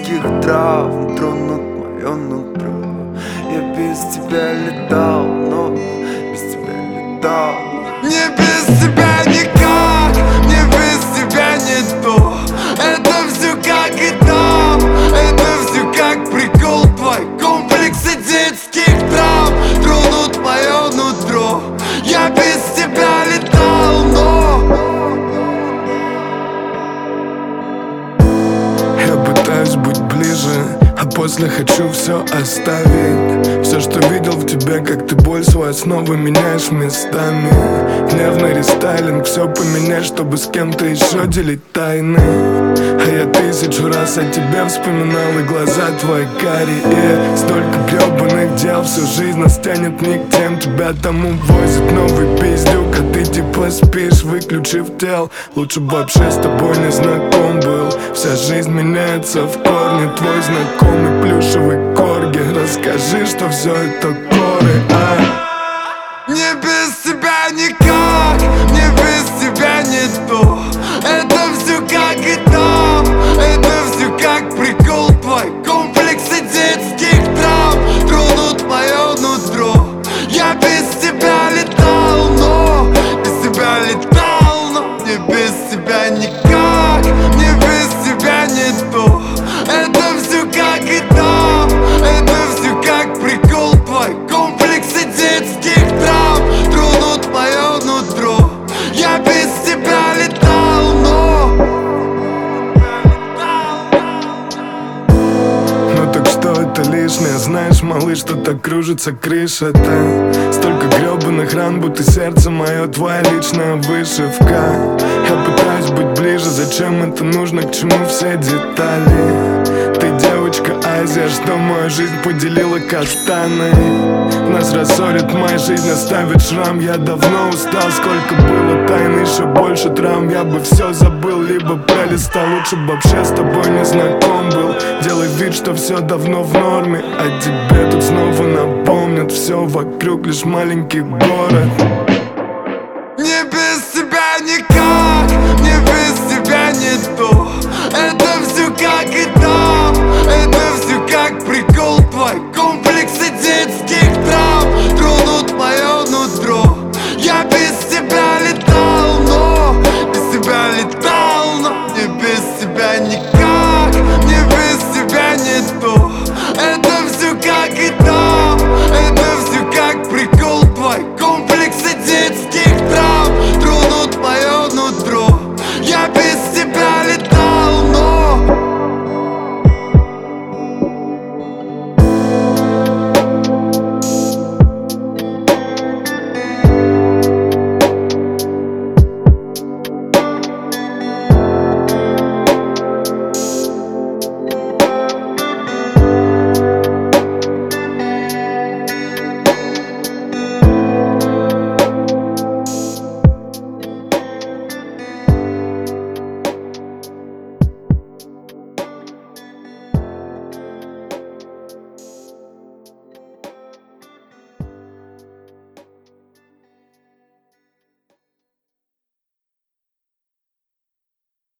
детских травм тронут мое нутро. Я без тебя летал, но без тебя летал. Не без тебя никак, не без тебя не то. Это все как и там, это все как прикол твой. Комплексы детских травм тронут мое нутро. Я без тебя летал, но я пытаюсь быть ближе, а после хочу все оставить. Все, что видел в тебе, как ты боль свою снова меняешь местами. Нервный рестайлинг, все поменять, чтобы с кем-то еще делить тайны. А я 1000 раз о тебе вспоминал, и глаза твои карие. Столько гребаных дел, всю жизнь нас тянет не к тем. Тебя там увозит новый пиздюк, а ты типа спишь, выключив тел. Лучше бы вообще с тобой не знаком был. Вся жизнь меняется в корне. Твой знакомый плюшевый корги, расскажи, что все это коры, не без тебя никак, не без тебя не то. Это все как и там, это все как прикол твой. Комплексы детских травм тронут мое нутро. Я без тебя летал, но без тебя летал, но не без тебя никак, не без тебя не то. Это все как и там, это все как прикол твой. Комплексы детских травм тронут мое нутро. Я без тебя летал, ну так что это лишнее? Знаешь, малыш, что так кружится крыша-то. Столько гребаных ран, будто сердце мое твоя личная вышивка. Я пытаюсь быть ближе, зачем это нужно, к чему все детали? Ты девочка Азия, что мою жизнь поделила каштаны. Нас рассорит моя жизнь, оставит шрам. Я давно устал, сколько было тайн, еще больше травм. Я бы все забыл, либо пролистал. Лучше бы вообще с тобой не знаком был. Делай вид, что все давно в норме, а тебе тут снова напомнят. Все вокруг лишь маленький город. не без тебя никак, не без тебя не то. Это все как и там, это все как прикол твой. Комплексы детских травм